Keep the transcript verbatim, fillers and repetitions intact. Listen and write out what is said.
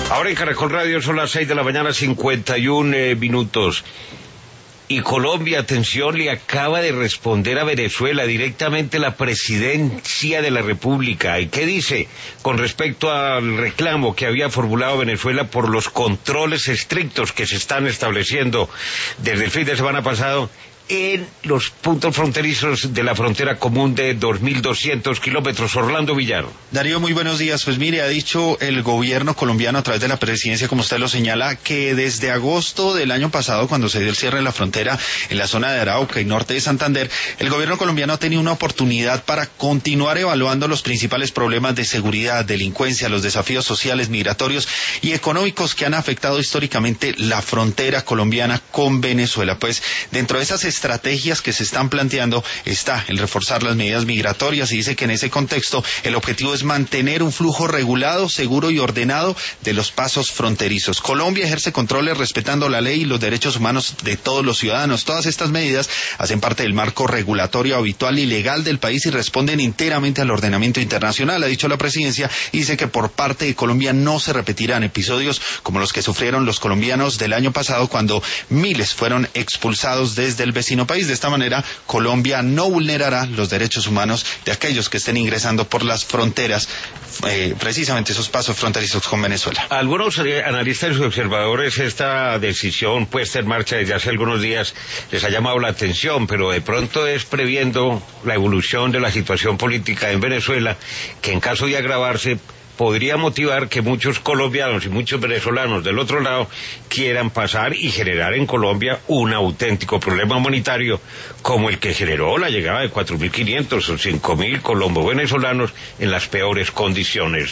Ahora en Caracol Radio son las seis de la mañana, cincuenta y un eh, minutos. Y Colombia, atención, le acaba de responder a Venezuela directamente la presidencia de la República. ¿Y qué dice con respecto al reclamo que había formulado Venezuela por los controles estrictos que se están estableciendo desde el fin de semana pasado en los puntos fronterizos de la frontera común de dos mil doscientos kilómetros? Orlando Villar. Darío, muy buenos días. Pues mire, ha dicho el gobierno colombiano a través de la presidencia, como usted lo señala, que desde agosto del año pasado, cuando se dio el cierre de la frontera en la zona de Arauca y norte de Santander, el gobierno colombiano ha tenido una oportunidad para continuar evaluando los principales problemas de seguridad, delincuencia, los desafíos sociales, migratorios y económicos que han afectado históricamente la frontera colombiana con Venezuela. Pues dentro de esas estrategias que se están planteando está el reforzar las medidas migratorias, y dice que en ese contexto el objetivo es mantener un flujo regulado, seguro y ordenado de los pasos fronterizos. Colombia ejerce controles respetando la ley y los derechos humanos de todos los ciudadanos. Todas estas medidas hacen parte del marco regulatorio habitual y legal del país y responden enteramente al ordenamiento internacional, ha dicho la presidencia, y dice que por parte de Colombia no se repetirán episodios como los que sufrieron los colombianos del año pasado, cuando miles fueron expulsados desde el vecino país. De esta manera, Colombia no vulnerará los derechos humanos de aquellos que estén ingresando por las fronteras, eh, precisamente esos pasos fronterizos con Venezuela. A algunos eh, analistas y observadores esta decisión puesta en marcha desde hace algunos días les ha llamado la atención, pero de pronto es previendo la evolución de la situación política en Venezuela, que en caso de agravarse podría motivar que muchos colombianos y muchos venezolanos del otro lado quieran pasar y generar en Colombia un auténtico problema humanitario como el que generó la llegada de cuatro mil quinientos o cinco mil colombo-venezolanos en las peores condiciones.